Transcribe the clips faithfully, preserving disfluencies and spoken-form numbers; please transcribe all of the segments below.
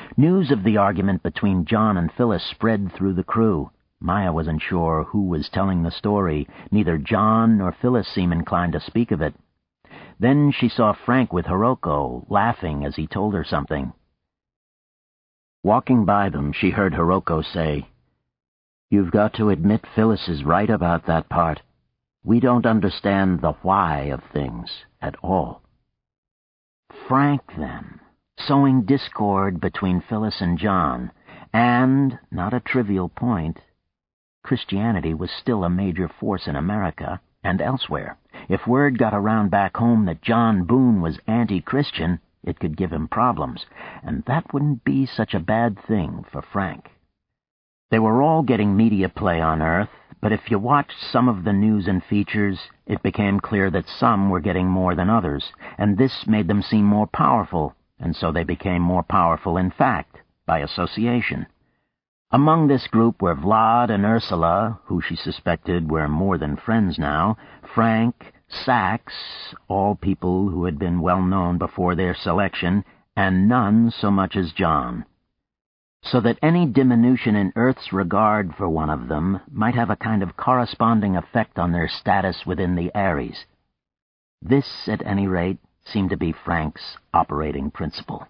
News of the argument between John and Phyllis spread through the crew. Maya wasn't sure who was telling the story. Neither John nor Phyllis seemed inclined to speak of it. Then she saw Frank with Hiroko, laughing as he told her something. Walking by them, she heard Hiroko say, "You've got to admit Phyllis is right about that part. We don't understand the why of things at all." Frank, then, sowing discord between Phyllis and John, and, not a trivial point, Christianity was still a major force in America and elsewhere. If word got around back home that John Boone was anti-Christian, it could give him problems, and that wouldn't be such a bad thing for Frank. They were all getting media play on Earth, but if you watched some of the news and features, it became clear that some were getting more than others, and this made them seem more powerful, and so they became more powerful in fact, by association. Among this group were Vlad and Ursula, who she suspected were more than friends now, Frank, Sachs, all people who had been well known before their selection, and none so much as John. So that any diminution in Earth's regard for one of them might have a kind of corresponding effect on their status within the Ares. This, at any rate, seemed to be Frank's operating principle.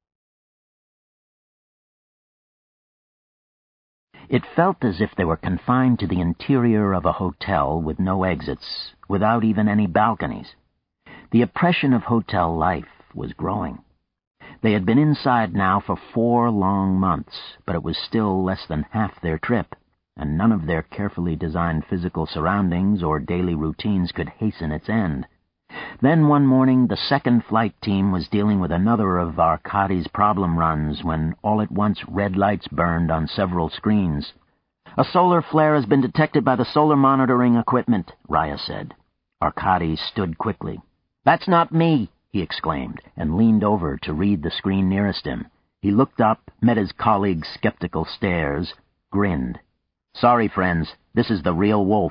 It felt as if they were confined to the interior of a hotel with no exits, without even any balconies. The oppression of hotel life was growing. They had been inside now for four long months, but it was still less than half their trip, and none of their carefully designed physical surroundings or daily routines could hasten its end. Then one morning the second flight team was dealing with another of Arcadi's problem runs when all at once red lights burned on several screens. "A solar flare has been detected by the solar monitoring equipment," Raya said. Arcadi stood quickly. "That's not me!" he exclaimed, and leaned over to read the screen nearest him. He looked up, met his colleague's skeptical stares, grinned. "Sorry, friends, this is the real Wolf."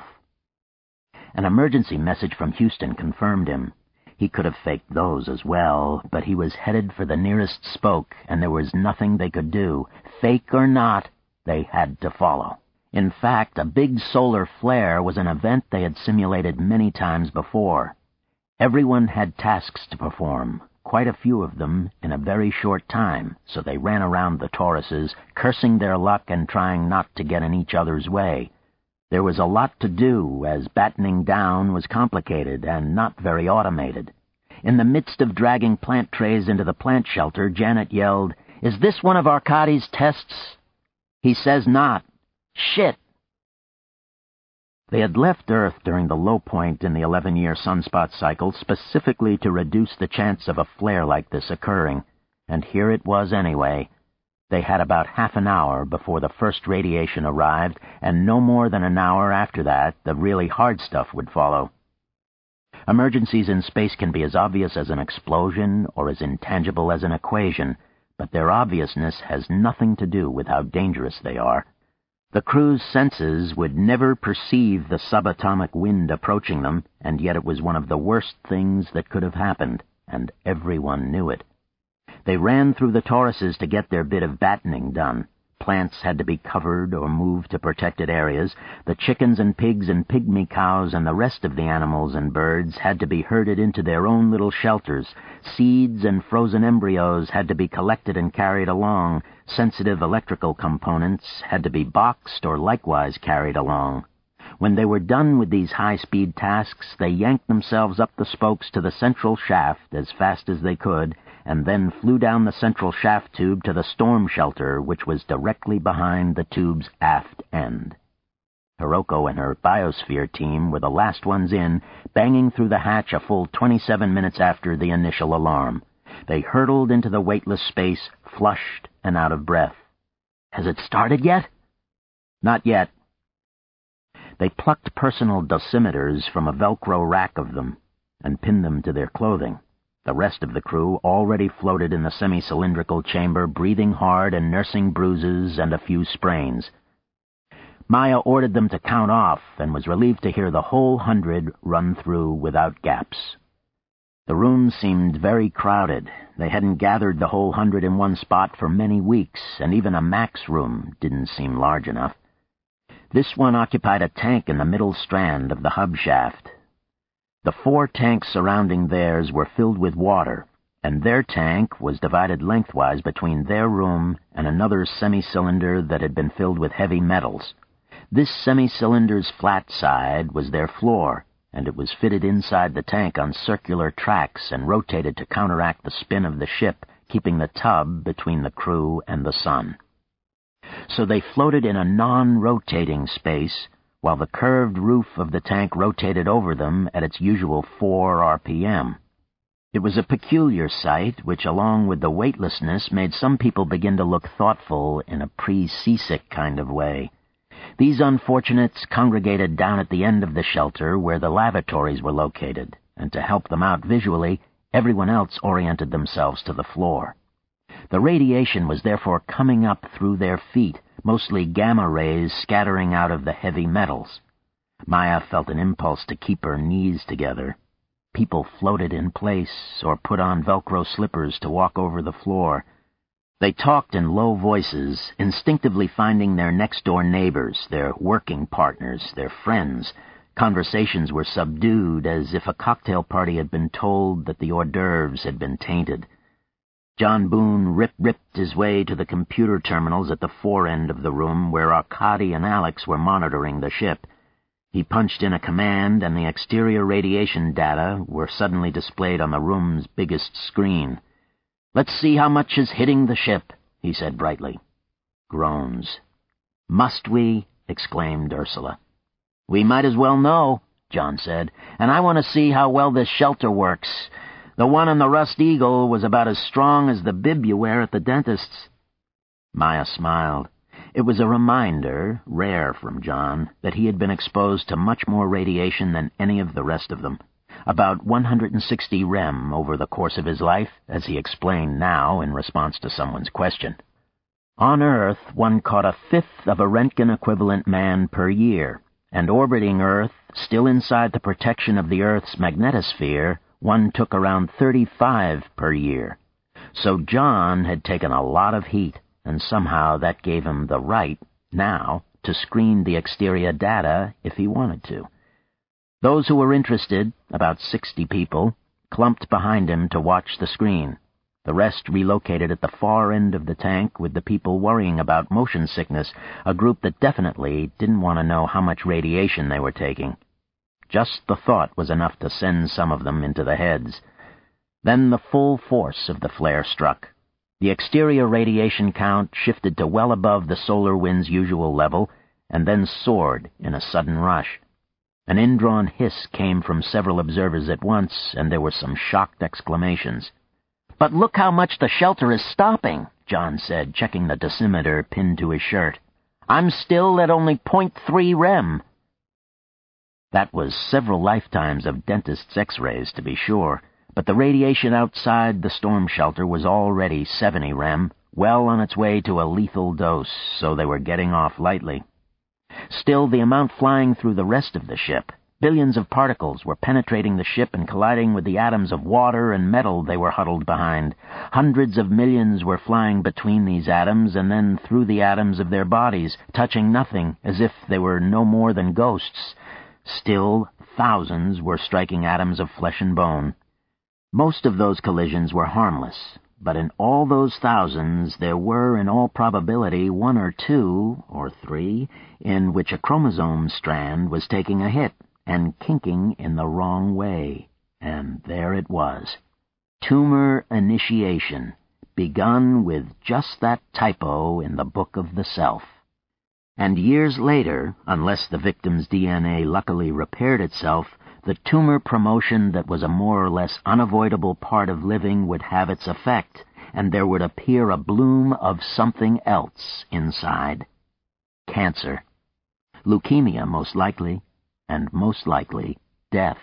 An emergency message from Houston confirmed him. He could have faked those as well, but he was headed for the nearest spoke, and there was nothing they could do. Fake or not, they had to follow. In fact, a big solar flare was an event they had simulated many times before. Everyone had tasks to perform, quite a few of them in a very short time, so they ran around the Tauruses, cursing their luck and trying not to get in each other's way. There was a lot to do, as battening down was complicated and not very automated. In the midst of dragging plant trays into the plant shelter, Janet yelled, "Is this one of Arcadi's tests?" "He says not." "Shit!" They had left Earth during the low point in the eleven-year sunspot cycle specifically to reduce the chance of a flare like this occurring, and here it was anyway. They had about half an hour before the first radiation arrived, and no more than an hour after that the really hard stuff would follow. Emergencies in space can be as obvious as an explosion or as intangible as an equation, but their obviousness has nothing to do with how dangerous they are. The crew's senses would never perceive the subatomic wind approaching them, and yet it was one of the worst things that could have happened, and everyone knew it. They ran through the Tauruses to get their bit of battening done. Plants had to be covered or moved to protected areas. The chickens and pigs and pygmy cows and the rest of the animals and birds had to be herded into their own little shelters. Seeds and frozen embryos had to be collected and carried along. Sensitive electrical components had to be boxed or likewise carried along. When they were done with these high-speed tasks, they yanked themselves up the spokes to the central shaft as fast as they could, and then flew down the central shaft tube to the storm shelter, which was directly behind the tube's aft end. Hiroko and her biosphere team were the last ones in, banging through the hatch a full twenty-seven minutes after the initial alarm. They hurtled into the weightless space, flushed and out of breath. "Has it started yet?" "Not yet." They plucked personal dosimeters from a Velcro rack of them and pinned them to their clothing. The rest of the crew already floated in the semi-cylindrical chamber, breathing hard and nursing bruises and a few sprains. Maya ordered them to count off and was relieved to hear the whole hundred run through without gaps. The room seemed very crowded. They hadn't gathered the whole hundred in one spot for many weeks, and even a max room didn't seem large enough. This one occupied a tank in the middle strand of the hub shaft. The four tanks surrounding theirs were filled with water, and their tank was divided lengthwise between their room and another semi-cylinder that had been filled with heavy metals. This semi-cylinder's flat side was their floor, and it was fitted inside the tank on circular tracks and rotated to counteract the spin of the ship, keeping the tub between the crew and the sun. So they floated in a non-rotating space, while the curved roof of the tank rotated over them at its usual four R P M. It was a peculiar sight, which, along with the weightlessness, made some people begin to look thoughtful in a pre-seasick kind of way. These unfortunates congregated down at the end of the shelter where the lavatories were located, and to help them out visually, everyone else oriented themselves to the floor. The radiation was therefore coming up through their feet, mostly gamma rays scattering out of the heavy metals. Maya felt an impulse to keep her knees together. People floated in place or put on Velcro slippers to walk over the floor. They talked in low voices, instinctively finding their next-door neighbors, their working partners, their friends. Conversations were subdued, as if a cocktail party had been told that the hors d'oeuvres had been tainted. John Boone rip-ripped his way to the computer terminals at the fore end of the room, where Arkady and Alex were monitoring the ship. He punched in a command, and the exterior radiation data were suddenly displayed on the room's biggest screen. "Let's see how much is hitting the ship," he said brightly. Groans. "Must we?" exclaimed Ursula. "We might as well know," John said, "and I want to see how well this shelter works. The one on the Rust Eagle was about as strong as the bib you wear at the dentist's." Maya smiled. It was a reminder, rare from John, that he had been exposed to much more radiation than any of the rest of them. About one hundred sixty rem over the course of his life, as he explained now in response to someone's question. On Earth, one caught a fifth of a Röntgen-equivalent man per year, and orbiting Earth, still inside the protection of the Earth's magnetosphere, one took around thirty-five per year. So John had taken a lot of heat, and somehow that gave him the right, now, to screen the exterior data if he wanted to. Those who were interested, about sixty people, clumped behind him to watch the screen. The rest relocated at the far end of the tank with the people worrying about motion sickness, a group that definitely didn't want to know how much radiation they were taking. Just the thought was enough to send some of them into the heads. Then the full force of the flare struck. The exterior radiation count shifted to well above the solar wind's usual level, and then soared in a sudden rush. An indrawn hiss came from several observers at once, and there were some shocked exclamations. "But look how much the shelter is stopping," John said, checking the dosimeter pinned to his shirt. "I'm still at only point three rem." That was several lifetimes of dentist's x-rays, to be sure, but the radiation outside the storm shelter was already seventy rem, well on its way to a lethal dose, so they were getting off lightly. Still, the amount flying through the rest of the ship, billions of particles were penetrating the ship and colliding with the atoms of water and metal they were huddled behind. Hundreds of millions were flying between these atoms and then through the atoms of their bodies, touching nothing, as if they were no more than ghosts. Still, thousands were striking atoms of flesh and bone. Most of those collisions were harmless, but in all those thousands there were, in all probability, one or two, or three, in which a chromosome strand was taking a hit and kinking in the wrong way. And there it was. Tumor initiation, begun with just that typo in the book of the self. And years later, unless the victim's D N A luckily repaired itself, the tumor promotion that was a more or less unavoidable part of living would have its effect, and there would appear a bloom of something else inside. Cancer. Leukemia, most likely, and most likely death.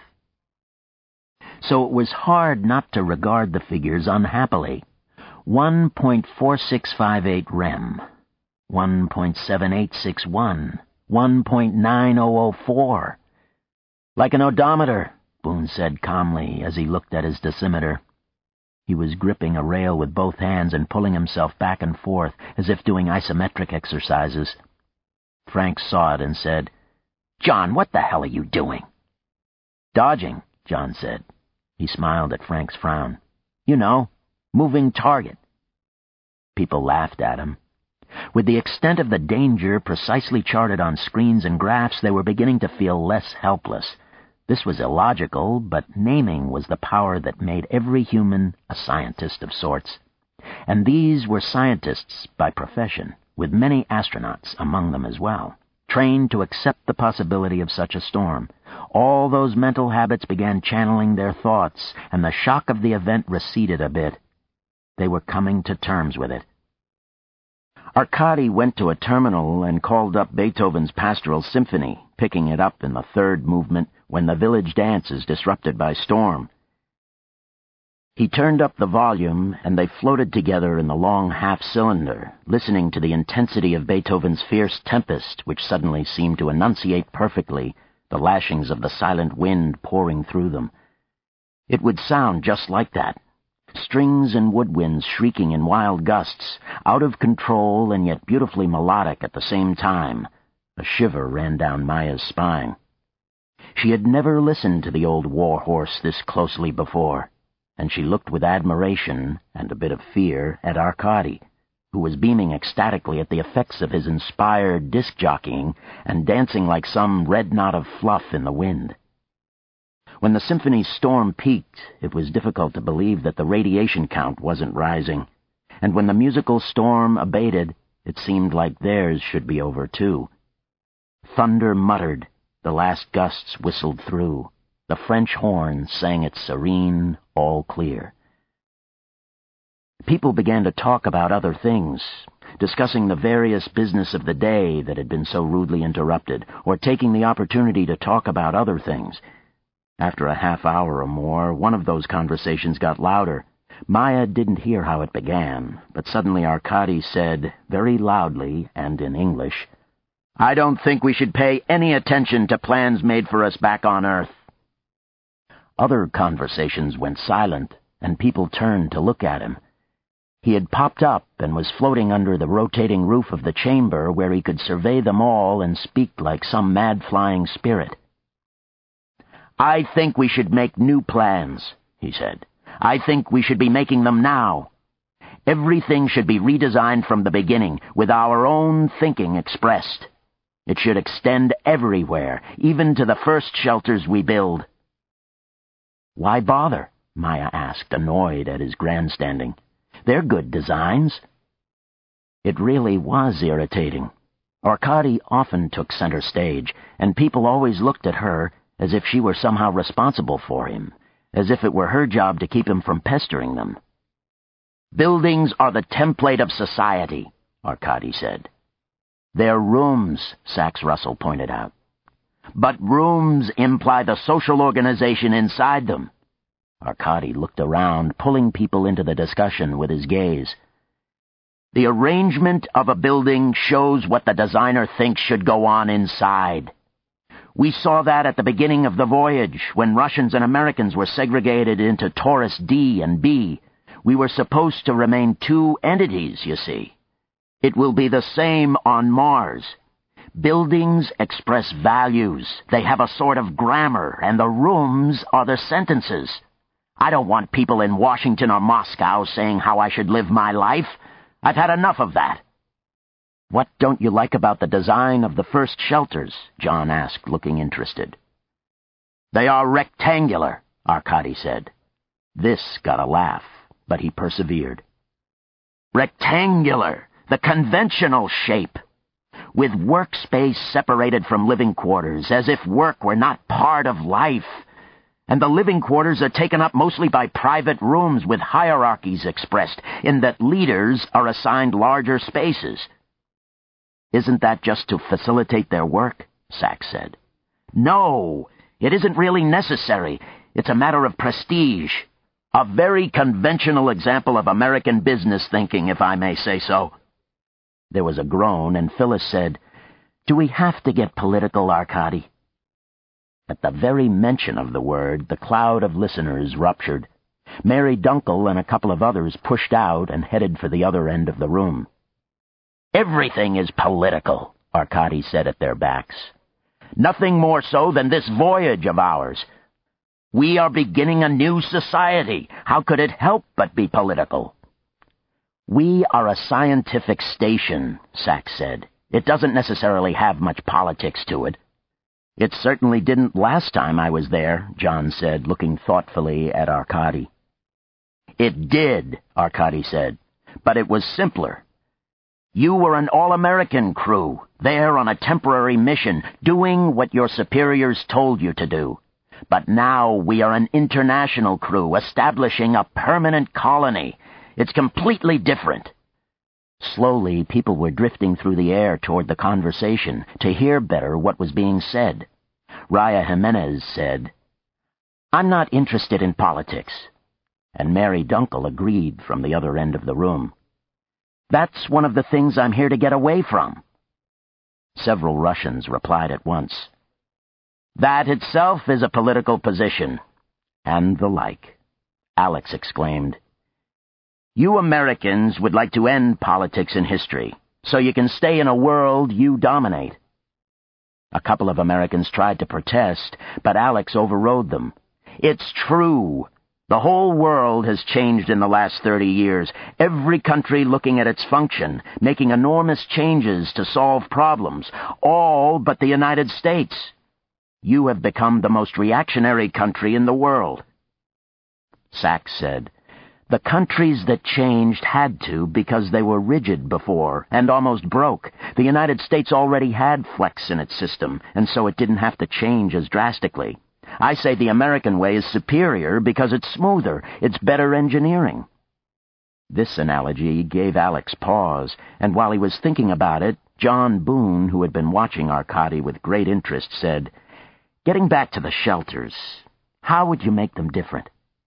So it was hard not to regard the figures unhappily. one point four six five eight rem, one point seven eight six one, one point nine zero zero four. Like an odometer, Boone said calmly as he looked at his dosimeter. He was gripping a rail with both hands and pulling himself back and forth as if doing isometric exercises. Frank saw it and said, "John, what the hell are you doing?" "Dodging," John said. He smiled at Frank's frown. "You know, moving target." People laughed at him. With the extent of the danger precisely charted on screens and graphs, they were beginning to feel less helpless. This was illogical, but naming was the power that made every human a scientist of sorts. And these were scientists by profession, with many astronauts among them as well, trained to accept the possibility of such a storm. All those mental habits began channeling their thoughts, and the shock of the event receded a bit. They were coming to terms with it. Arkady went to a terminal and called up Beethoven's Pastoral Symphony, picking it up in the third movement when the village dance is disrupted by storm. He turned up the volume, and they floated together in the long half-cylinder, listening to the intensity of Beethoven's fierce tempest, which suddenly seemed to enunciate perfectly the lashings of the silent wind pouring through them. It would sound just like that. Strings and woodwinds shrieking in wild gusts, out of control and yet beautifully melodic at the same time. A shiver ran down Maya's spine. She had never listened to the old war horse this closely before, and she looked with admiration and a bit of fear at Arkady, who was beaming ecstatically at the effects of his inspired disc jockeying and dancing like some red knot of fluff in the wind. When the symphony's storm peaked, it was difficult to believe that the radiation count wasn't rising, and when the musical storm abated, it seemed like theirs should be over too. Thunder muttered, the last gusts whistled through, the French horn sang its serene, all clear. People began to talk about other things, discussing the various business of the day that had been so rudely interrupted, or taking the opportunity to talk about other things. After a half hour or more, one of those conversations got louder. Maya didn't hear how it began, but suddenly Arkady said, very loudly and in English, "I don't think we should pay any attention to plans made for us back on Earth." Other conversations went silent, and people turned to look at him. He had popped up and was floating under the rotating roof of the chamber where he could survey them all and speak like some mad flying spirit. "I think we should make new plans," he said. "I think we should be making them now. Everything should be redesigned from the beginning, with our own thinking expressed. It should extend everywhere, even to the first shelters we build." "Why bother?" Maya asked, annoyed at his grandstanding. "They're good designs." It really was irritating. Arkady often took center stage, and people always looked at her as if she were somehow responsible for him, as if it were her job to keep him from pestering them. "Buildings are the template of society," Arkady said. "They're rooms," Sax Russell pointed out. "But rooms imply the social organization inside them." Arkady looked around, pulling people into the discussion with his gaze. "The arrangement of a building shows what the designer thinks should go on inside. We saw that at the beginning of the voyage, when Russians and Americans were segregated into Taurus D and B. We were supposed to remain two entities, you see. It will be the same on Mars. Buildings express values. They have a sort of grammar, and the rooms are the sentences. I don't want people in Washington or Moscow saying how I should live my life. I've had enough of that." "What don't you like about the design of the first shelters?" John asked, looking interested. "They are rectangular," Arkady said. This got a laugh, but he persevered. "Rectangular, the conventional shape, with workspace separated from living quarters, as if work were not part of life. And the living quarters are taken up mostly by private rooms with hierarchies expressed, in that leaders are assigned larger spaces." "Isn't that just to facilitate their work?" Sax said. "No, it isn't really necessary. It's a matter of prestige. A very conventional example of American business thinking, if I may say so." There was a groan, and Phyllis said, "Do we have to get political, Arkady?" At the very mention of the word, the cloud of listeners ruptured. Mary Dunkel and a couple of others pushed out and headed for the other end of the room. "Everything is political," Arkady said at their backs. "Nothing more so than this voyage of ours. We are beginning a new society. How could it help but be political?" "We are a scientific station," Sachs said. "It doesn't necessarily have much politics to it." "It certainly didn't last time I was there," John said, looking thoughtfully at Arkady. "It did," Arkady said, "but it was simpler. You were an all-American crew, there on a temporary mission, doing what your superiors told you to do. But now we are an international crew, establishing a permanent colony. It's completely different." Slowly, people were drifting through the air toward the conversation to hear better what was being said. Raya Jimenez said, "I'm not interested in politics." And Mary Dunkel agreed from the other end of the room. "That's one of the things I'm here to get away from." Several Russians replied at once. "That itself is a political position," and the like. Alex exclaimed, "You Americans would like to end politics in history, so you can stay in a world you dominate." A couple of Americans tried to protest, but Alex overrode them. "It's true. The whole world has changed in the last thirty years, every country looking at its function, making enormous changes to solve problems, all but the United States. You have become the most reactionary country in the world." Sachs said, "The countries that changed had to because they were rigid before and almost broke. The United States already had flex in its system, and so it didn't have to change as drastically. I say the American way is superior because it's smoother, it's better engineering." This analogy gave Alex pause, and while he was thinking about it, John Boone, who had been watching Arkady with great interest, said, "Getting back to the shelters, how would you make them different?"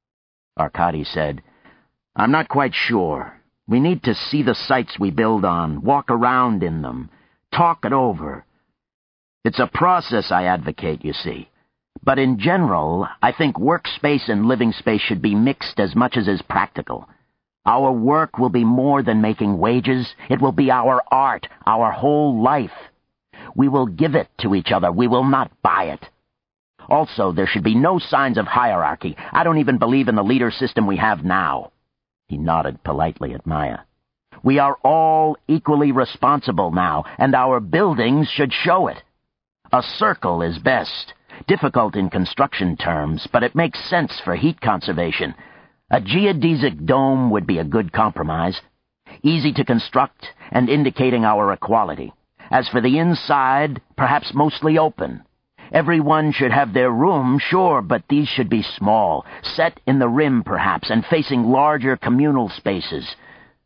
Arkady said, "I'm not quite sure. We need to see the sites we build on, walk around in them, talk it over. It's a process I advocate, you see. But in general, I think workspace and living space should be mixed as much as is practical. Our work will be more than making wages. It will be our art, our whole life. We will give it to each other. We will not buy it. Also, there should be no signs of hierarchy. I don't even believe in the leader system we have now." He nodded politely at Maya. "We are all equally responsible now, and our buildings should show it. A circle is best. Difficult in construction terms, but it makes sense for heat conservation. A geodesic dome would be a good compromise. Easy to construct and indicating our equality. As for the inside, perhaps mostly open. Everyone should have their room, sure, but these should be small, set in the rim perhaps, and facing larger communal spaces."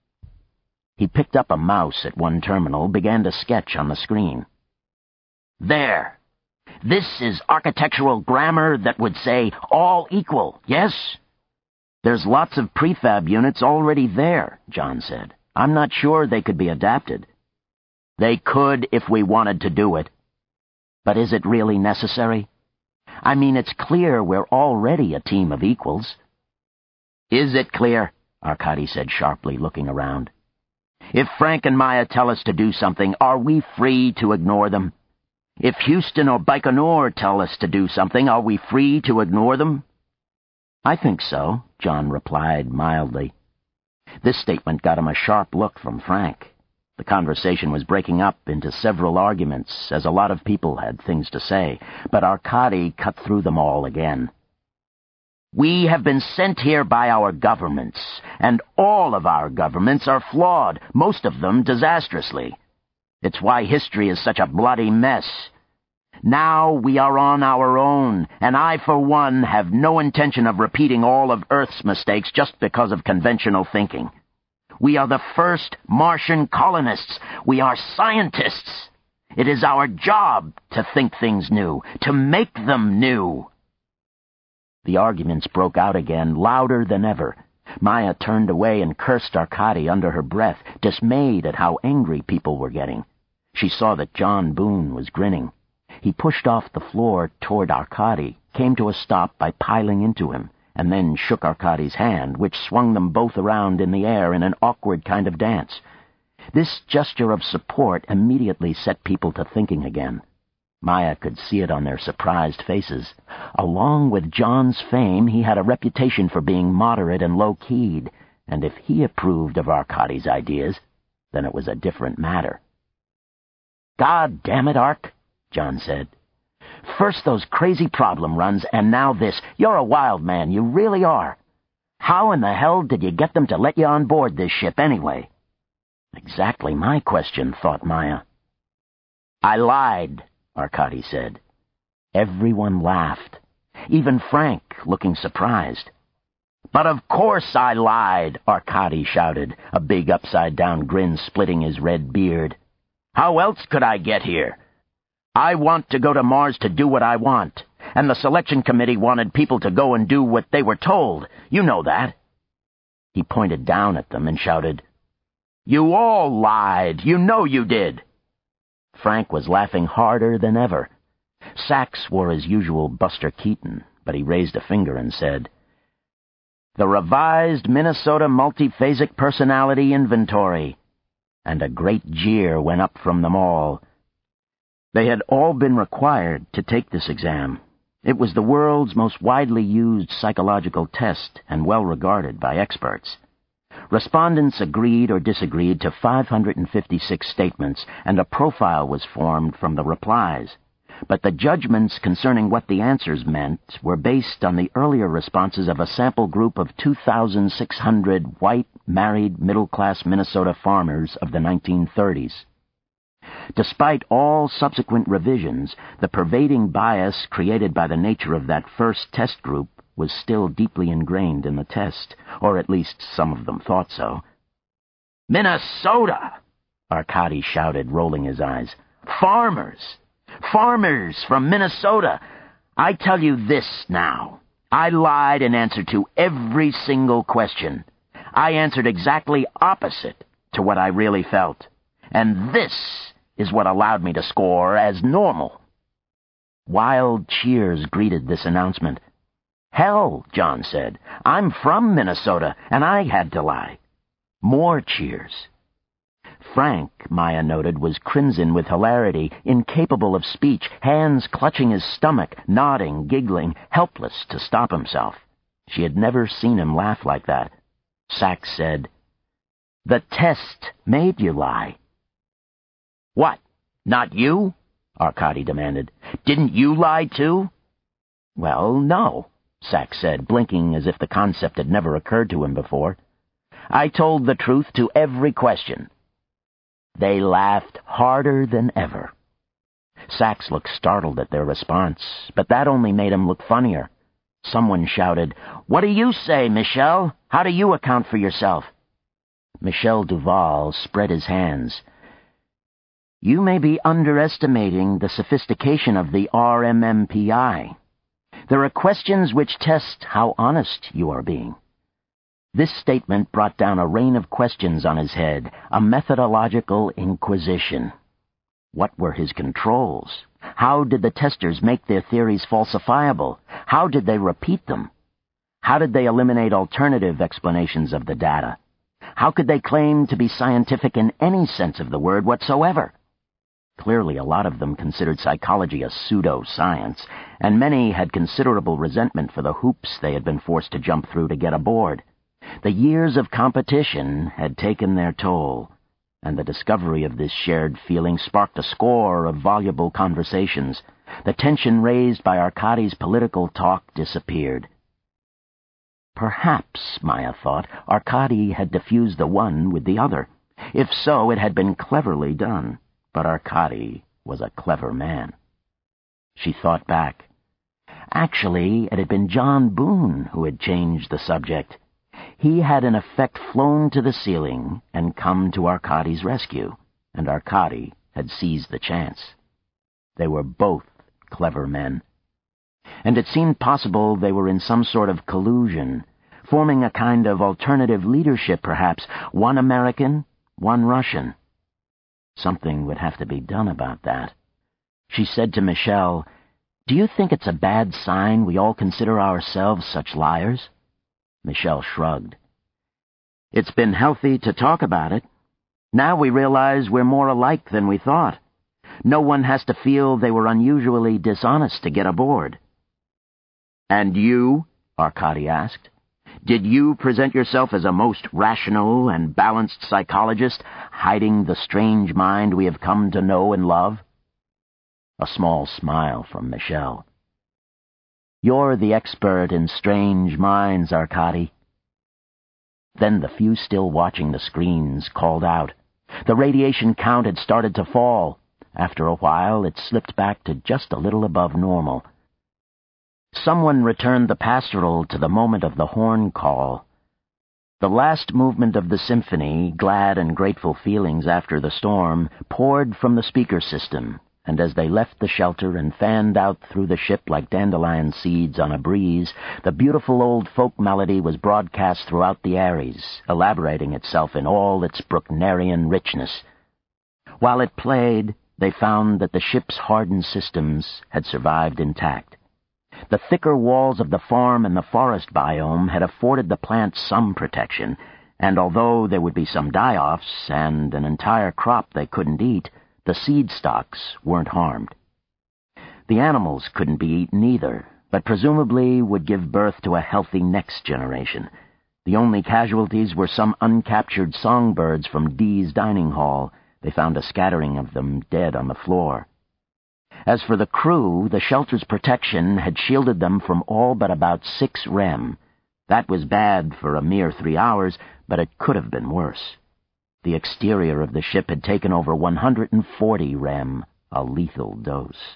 He picked up a mouse at one terminal, began to sketch on the screen. "There. This is architectural grammar that would say all equal, yes?" "There's lots of prefab units already there," John said. "I'm not sure they could be adapted." "They could if we wanted to do it. But is it really necessary? I mean, it's clear we're already a team of equals." "Is it clear?" Arkady said sharply, looking around. "If Frank and Maya tell us to do something, are we free to ignore them? If Houston or Baikonur tell us to do something, are we free to ignore them?" "I think so," John replied mildly. This statement got him a sharp look from Frank. The conversation was breaking up into several arguments, as a lot of people had things to say, but Arkady cut through them all again. "We have been sent here by our governments, and all of our governments are flawed, most of them disastrously. It's why history is such a bloody mess. Now we are on our own, and I, for one, have no intention of repeating all of Earth's mistakes just because of conventional thinking. We are the first Martian colonists. We are scientists. It is our job to think things new, to make them new." The arguments broke out again, louder than ever. Maya turned away and cursed Arkady under her breath, dismayed at how angry people were getting. She saw that John Boone was grinning. He pushed off the floor toward Arkady, came to a stop by piling into him, and then shook Arkady's hand, which swung them both around in the air in an awkward kind of dance. This gesture of support immediately set people to thinking again. Maya could see it on their surprised faces. Along with John's fame, he had a reputation for being moderate and low-keyed, and if he approved of Arkady's ideas, then it was a different matter. "God damn it, Ark," John said. "First those crazy problem runs, and now this. You're a wild man, you really are. How in the hell did you get them to let you on board this ship anyway?" Exactly my question, thought Maya. "I lied," Arkady said. Everyone laughed, even Frank, looking surprised. "But of course I lied," Arkady shouted, a big upside-down grin splitting his red beard. "How else could I get here? I want to go to Mars to do what I want, and the selection committee wanted people to go and do what they were told. You know that." He pointed down at them and shouted, "You all lied. You know you did." Frank was laughing harder than ever. Sachs wore his usual Buster Keaton, but he raised a finger and said, "The revised Minnesota Multiphasic Personality Inventory," and a great jeer went up from them all. They had all been required to take this exam. It was the world's most widely used psychological test and well regarded by experts. Respondents agreed or disagreed to five hundred fifty-six statements, and a profile was formed from the replies. But the judgments concerning what the answers meant were based on the earlier responses of a sample group of two thousand six hundred white, married, middle-class Minnesota farmers of the nineteen thirties. Despite all subsequent revisions, the pervading bias created by the nature of that first test group was still deeply ingrained in the test, or at least some of them thought so. "Minnesota!" Arkady shouted, rolling his eyes. "Farmers! Farmers from Minnesota! I tell you this now. I lied in answer to every single question. I answered exactly opposite to what I really felt. And this is what allowed me to score as normal." Wild cheers greeted this announcement. "Hell," John said, "I'm from Minnesota, and I had to lie." More cheers. Frank, Maya noted, was crimson with hilarity, incapable of speech, hands clutching his stomach, nodding, giggling, helpless to stop himself. She had never seen him laugh like that. Sachs said, "The test made you lie." "What, not you?" Arkady demanded. "Didn't you lie too?" "Well, no," Sachs said, blinking as if the concept had never occurred to him before. "I told the truth to every question." They laughed harder than ever. Sachs looked startled at their response, but that only made him look funnier. Someone shouted, "What do you say, Michel? How do you account for yourself?" Michel Duval spread his hands. "You may be underestimating the sophistication of the R M M P I. There are questions which test how honest you are being." This statement brought down a rain of questions on his head, a methodological inquisition. What were his controls? How did the testers make their theories falsifiable? How did they repeat them? How did they eliminate alternative explanations of the data? How could they claim to be scientific in any sense of the word whatsoever? Clearly, a lot of them considered psychology a pseudo-science, and many had considerable resentment for the hoops they had been forced to jump through to get aboard. The years of competition had taken their toll, and the discovery of this shared feeling sparked a score of voluble conversations. The tension raised by Arkady's political talk disappeared. Perhaps, Maya thought, Arkady had diffused the one with the other. If so, it had been cleverly done. But Arkady was a clever man. She thought back. Actually, it had been John Boone who had changed the subject. He had in effect flown to the ceiling and come to Arkady's rescue, and Arkady had seized the chance. They were both clever men. And it seemed possible they were in some sort of collusion, forming a kind of alternative leadership perhaps, one American, one Russian. Something would have to be done about that. She said to Michelle, "Do you think it's a bad sign we all consider ourselves such liars?" Michelle shrugged. "It's been healthy to talk about it. Now we realize we're more alike than we thought. No one has to feel they were unusually dishonest to get aboard." "And you?" Arkady asked. "Did you present yourself as a most rational and balanced psychologist, hiding the strange mind we have come to know and love?" A small smile from Michelle. "You're the expert in strange minds, Arkady." Then the few still watching the screens called out. The radiation count had started to fall. After a while, it slipped back to just a little above normal. Someone returned the pastoral to the moment of the horn call. The last movement of the symphony, glad and grateful feelings after the storm, poured from the speaker system, and as they left the shelter and fanned out through the ship like dandelion seeds on a breeze, the beautiful old folk melody was broadcast throughout the Ares, elaborating itself in all its Brucknerian richness. While it played, they found that the ship's hardened systems had survived intact. The thicker walls of the farm and the forest biome had afforded the plants some protection, and although there would be some die-offs and an entire crop they couldn't eat, the seed stocks weren't harmed. The animals couldn't be eaten either, but presumably would give birth to a healthy next generation. The only casualties were some uncaptured songbirds from Dee's dining hall. They found a scattering of them dead on the floor. As for the crew, the shelter's protection had shielded them from all but about six rem. That was bad for a mere three hours, but it could have been worse. The exterior of the ship had taken over one hundred forty rem, a lethal dose.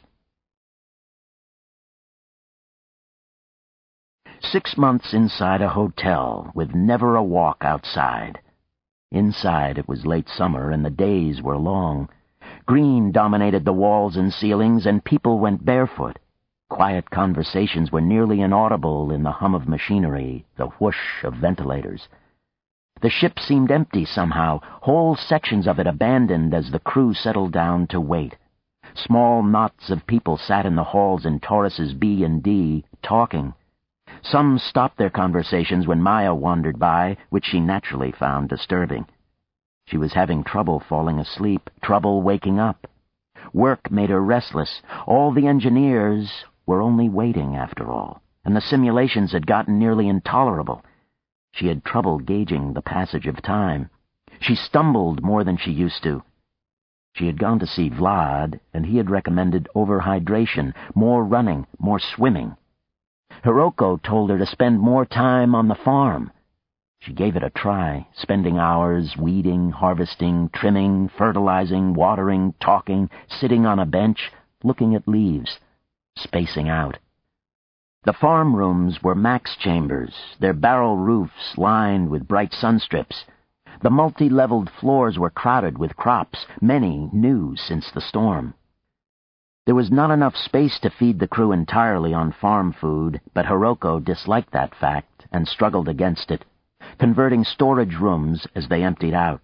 Six months inside a hotel, with never a walk outside. Inside it was late summer, and the days were long. Green dominated the walls and ceilings, and people went barefoot. Quiet conversations were nearly inaudible in the hum of machinery, the whoosh of ventilators. The ship seemed empty somehow, whole sections of it abandoned as the crew settled down to wait. Small knots of people sat in the halls in Tauruses B and D, talking. Some stopped their conversations when Maya wandered by, which she naturally found disturbing. She was having trouble falling asleep, trouble waking up. Work made her restless. All the engineers were only waiting, after all, and the simulations had gotten nearly intolerable. She had trouble gauging the passage of time. She stumbled more than she used to. She had gone to see Vlad, and he had recommended overhydration, more running, more swimming. Hiroko told her to spend more time on the farm. She gave it a try, spending hours weeding, harvesting, trimming, fertilizing, watering, talking, sitting on a bench, looking at leaves, spacing out. The farm rooms were max chambers, their barrel roofs lined with bright sunstrips. The multi-leveled floors were crowded with crops, many new since the storm. There was not enough space to feed the crew entirely on farm food, but Hiroko disliked that fact and struggled against it, converting storage rooms as they emptied out.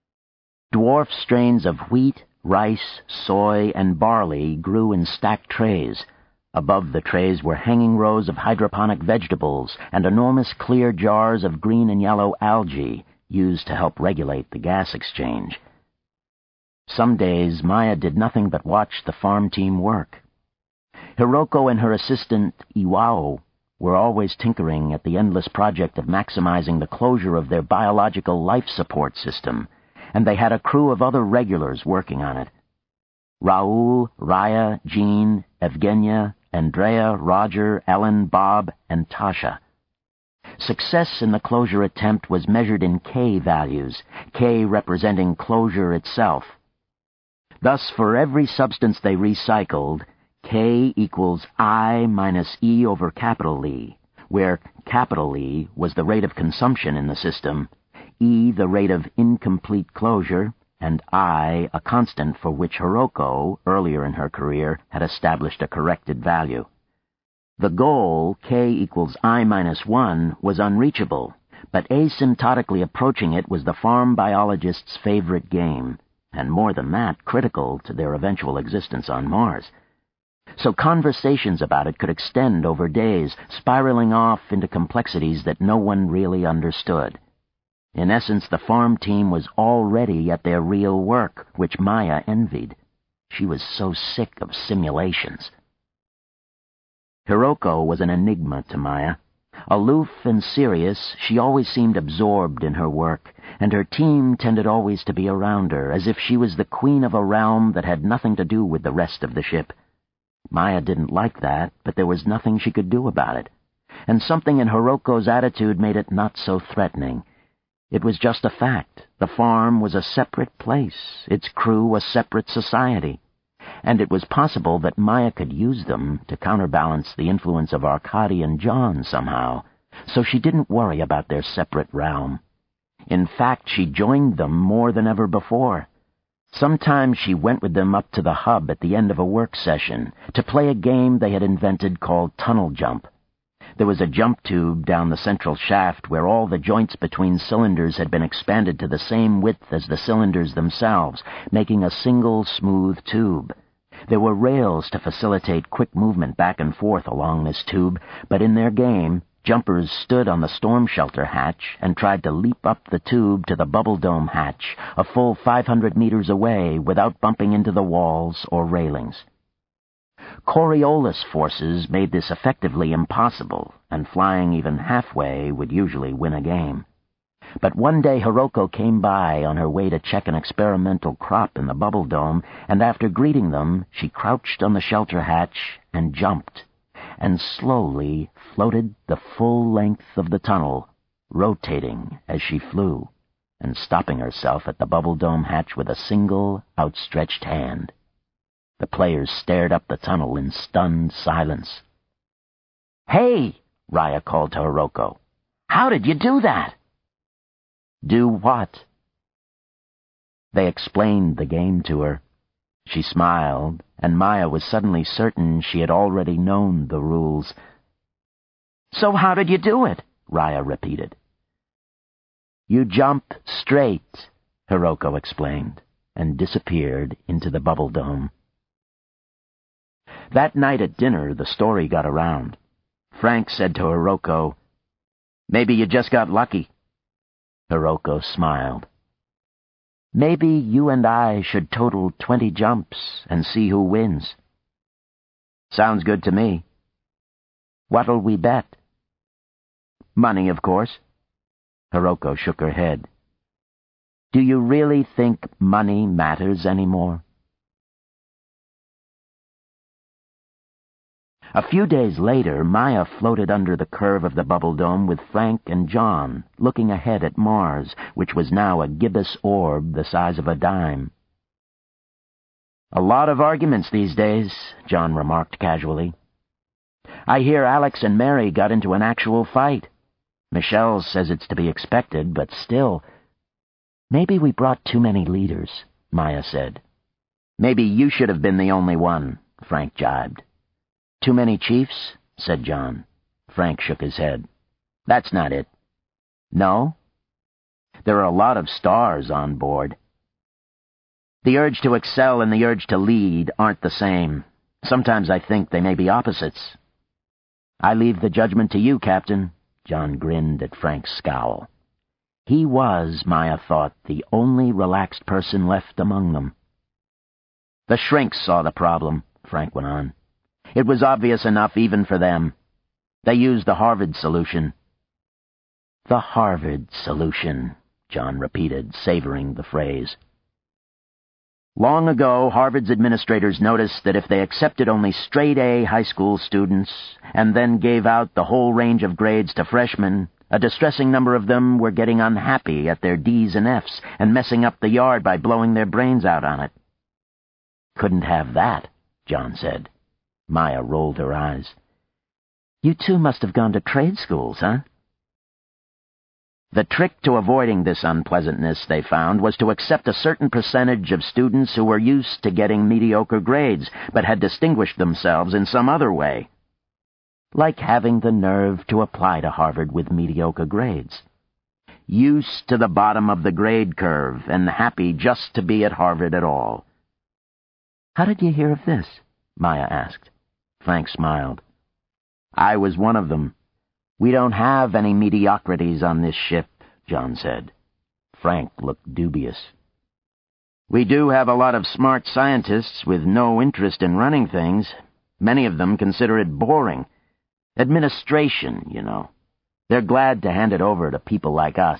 Dwarf strains of wheat, rice, soy, and barley grew in stacked trays. Above the trays were hanging rows of hydroponic vegetables and enormous clear jars of green and yellow algae used to help regulate the gas exchange. Some days Maya did nothing but watch the farm team work. Hiroko and her assistant, Iwao, were always tinkering at the endless project of maximizing the closure of their biological life support system, and they had a crew of other regulars working on it. Raoul, Raya, Jean, Evgenia, Andrea, Roger, Ellen, Bob, and Tasha. Success in the closure attempt was measured in K values, K representing closure itself. Thus, for every substance they recycled, K equals I minus E over capital E, where capital E was the rate of consumption in the system, E the rate of incomplete closure, and I a constant for which Hiroko, earlier in her career, had established a corrected value. The goal, K equals I minus one, was unreachable, but asymptotically approaching it was the farm biologist's favorite game, and more than that, critical to their eventual existence on Mars. So conversations about it could extend over days, spiraling off into complexities that no one really understood. In essence, the farm team was already at their real work, which Maya envied. She was so sick of simulations. Hiroko was an enigma to Maya. Aloof and serious, she always seemed absorbed in her work, and her team tended always to be around her, as if she was the queen of a realm that had nothing to do with the rest of the ship. Maya didn't like that, but there was nothing she could do about it. And something in Hiroko's attitude made it not so threatening. It was just a fact. The farm was a separate place, its crew a separate society. And it was possible that Maya could use them to counterbalance the influence of Arkady and John somehow, so she didn't worry about their separate realm. In fact, she joined them more than ever before. Sometimes she went with them up to the hub at the end of a work session to play a game they had invented called tunnel jump. There was a jump tube down the central shaft where all the joints between cylinders had been expanded to the same width as the cylinders themselves, making a single smooth tube. There were rails to facilitate quick movement back and forth along this tube, but in their game, jumpers stood on the storm shelter hatch and tried to leap up the tube to the bubble dome hatch, a full five hundred meters away, without bumping into the walls or railings. Coriolis forces made this effectively impossible, and flying even halfway would usually win a game. But one day Hiroko came by on her way to check an experimental crop in the bubble dome, and after greeting them, she crouched on the shelter hatch and jumped, and slowly floated the full length of the tunnel, rotating as she flew, and stopping herself at the bubble dome hatch with a single outstretched hand. The players stared up the tunnel in stunned silence. "Hey!" Raya called to Hiroko. "How did you do that?" "Do what?" They explained the game to her. She smiled, and Maya was suddenly certain she had already known the rules. "So how did you do it?" Raya repeated. "You jump straight," Hiroko explained, and disappeared into the bubble dome. That night at dinner, the story got around. Frank said to Hiroko, "Maybe you just got lucky." Hiroko smiled. "Maybe you and I should total twenty jumps and see who wins." "Sounds good to me." "What'll we bet?" "Money, of course." Hiroko shook her head. "Do you really think money matters anymore?" A few days later, Maya floated under the curve of the bubble dome with Frank and John, looking ahead at Mars, which was now a gibbous orb the size of a dime. "A lot of arguments these days," John remarked casually. "I hear Alex and Mary got into an actual fight. Michelle says it's to be expected, but still—" "Maybe we brought too many leaders," Maya said. "Maybe you should have been the only one," Frank jibed. "Too many chiefs?" said John. Frank shook his head. "That's not it." "No?" "There are a lot of stars on board." "The urge to excel and the urge to lead aren't the same. Sometimes I think they may be opposites." "I leave the judgment to you, Captain." John grinned at Frank's scowl. He was, Maya thought, the only relaxed person left among them. "The shrinks saw the problem," Frank went on. "It was obvious enough even for them. They used the Harvard solution." "The Harvard solution," John repeated, savoring the phrase. "Long ago, Harvard's administrators noticed that if they accepted only straight-A high school students and then gave out the whole range of grades to freshmen, a distressing number of them were getting unhappy at their D's and F's and messing up the yard by blowing their brains out on it." "Couldn't have that," John said. Maya rolled her eyes. "You two must have gone to trade schools, huh?" The trick to avoiding this unpleasantness, they found, was to accept a certain percentage of students who were used to getting mediocre grades, but had distinguished themselves in some other way. Like having the nerve to apply to Harvard with mediocre grades. Used to the bottom of the grade curve, and happy just to be at Harvard at all. "How did you hear of this?" Maya asked. Frank smiled. I was one of them. We don't have any mediocrities on this ship, John said. Frank looked dubious. We do have a lot of smart scientists with no interest in running things. Many of them consider it boring. Administration, you know. They're glad to hand it over to people like us.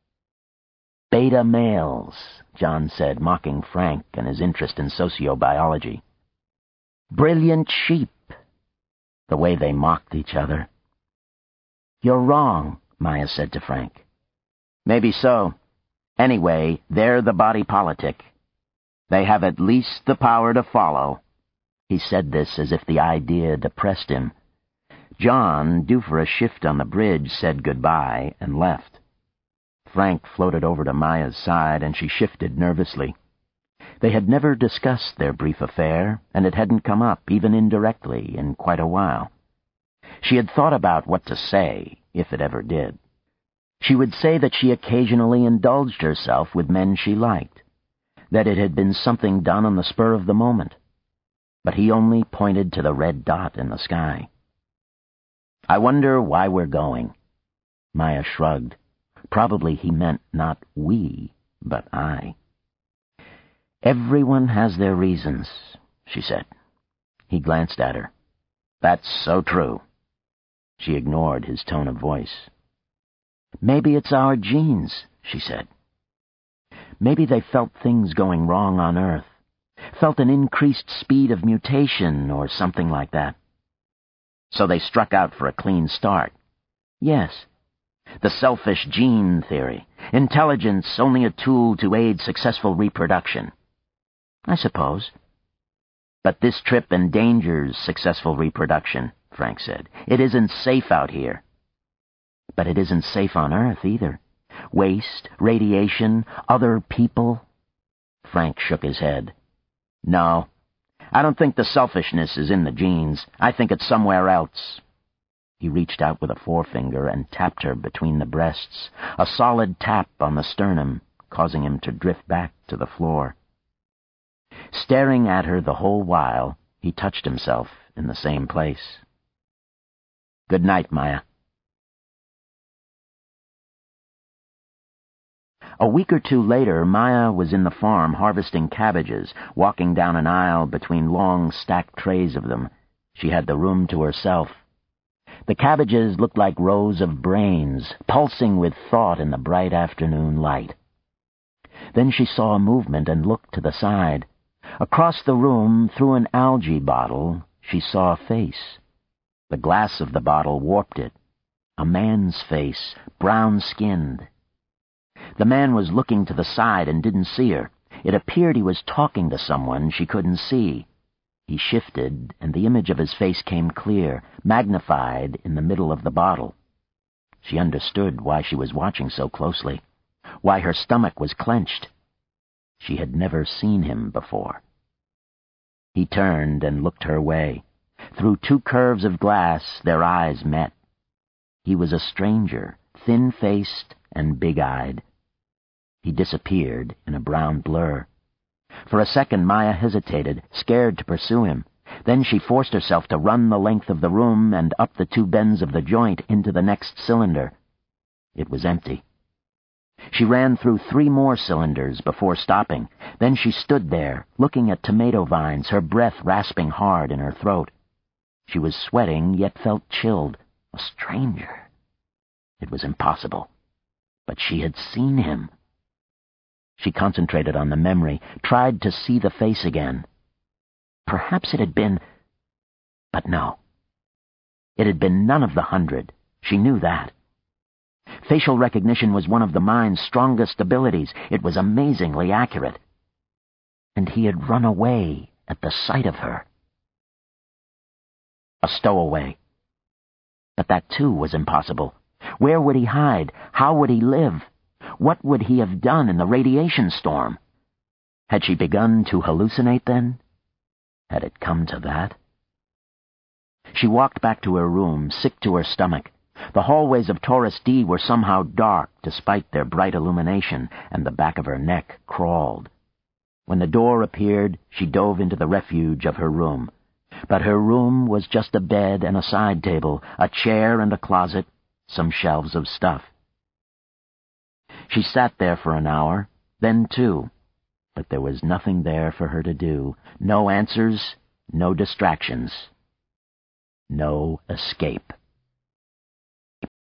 Beta males, John said, mocking Frank and his interest in sociobiology. Brilliant sheep. The way they mocked each other. You're wrong, Maya said to Frank. Maybe so. Anyway, they're the body politic. They have at least the power to follow. He said this as if the idea depressed him. John, due for a shift on the bridge, said goodbye and left. Frank floated over to Maya's side, and she shifted nervously. They had never discussed their brief affair, and it hadn't come up, even indirectly, in quite a while. She had thought about what to say, if it ever did. She would say that she occasionally indulged herself with men she liked, that it had been something done on the spur of the moment. But he only pointed to the red dot in the sky. I wonder why we're going. Maya shrugged. Probably he meant not we, but I. Everyone has their reasons, she said. He glanced at her. That's so true. She ignored his tone of voice. Maybe it's our genes, she said. Maybe they felt things going wrong on Earth, felt an increased speed of mutation or something like that. So they struck out for a clean start. Yes. The selfish gene theory. Intelligence only a tool to aid successful reproduction. I suppose. But this trip endangers successful reproduction, Frank said. It isn't safe out here. But it isn't safe on Earth either. Waste, radiation, other people. Frank shook his head. No. I don't think the selfishness is in the genes. I think it's somewhere else. He reached out with a forefinger and tapped her between the breasts, a solid tap on the sternum, causing him to drift back to the floor. Staring at her the whole while, he touched himself in the same place. Good night, Maya. A week or two later, Maya was in the farm harvesting cabbages, walking down an aisle between long, stacked trays of them. She had the room to herself. The cabbages looked like rows of brains, pulsing with thought in the bright afternoon light. Then she saw a movement and looked to the side. Across the room, through an algae bottle, she saw a face. The glass of the bottle warped it. A man's face, brown-skinned. The man was looking to the side and didn't see her. It appeared he was talking to someone she couldn't see. He shifted, and the image of his face came clear, magnified in the middle of the bottle. She understood why she was watching so closely, why her stomach was clenched. She had never seen him before. He turned and looked her way. Through two curves of glass, their eyes met. He was a stranger, thin-faced and big-eyed. He disappeared in a brown blur. For a second, Maya hesitated, scared to pursue him. Then she forced herself to run the length of the room and up the two bends of the joint into the next cylinder. It was empty. She ran through three more cylinders before stopping. Then she stood there, looking at tomato vines, her breath rasping hard in her throat. She was sweating, yet felt chilled. A stranger. It was impossible. But she had seen him. She concentrated on the memory, tried to see the face again. Perhaps it had been... But no. It had been none of the hundred. She knew that. Facial recognition was one of the mind's strongest abilities. It was amazingly accurate. And he had run away at the sight of her. A stowaway. But that, too, was impossible. Where would he hide? How would he live? What would he have done in the radiation storm? Had she begun to hallucinate then? Had it come to that? She walked back to her room, sick to her stomach. The hallways of Taurus D were somehow dark despite their bright illumination, and the back of her neck crawled. When the door appeared, she dove into the refuge of her room. But her room was just a bed and a side table, a chair and a closet, some shelves of stuff. She sat there for an hour, then two, but there was nothing there for her to do. No answers, no distractions, no escape.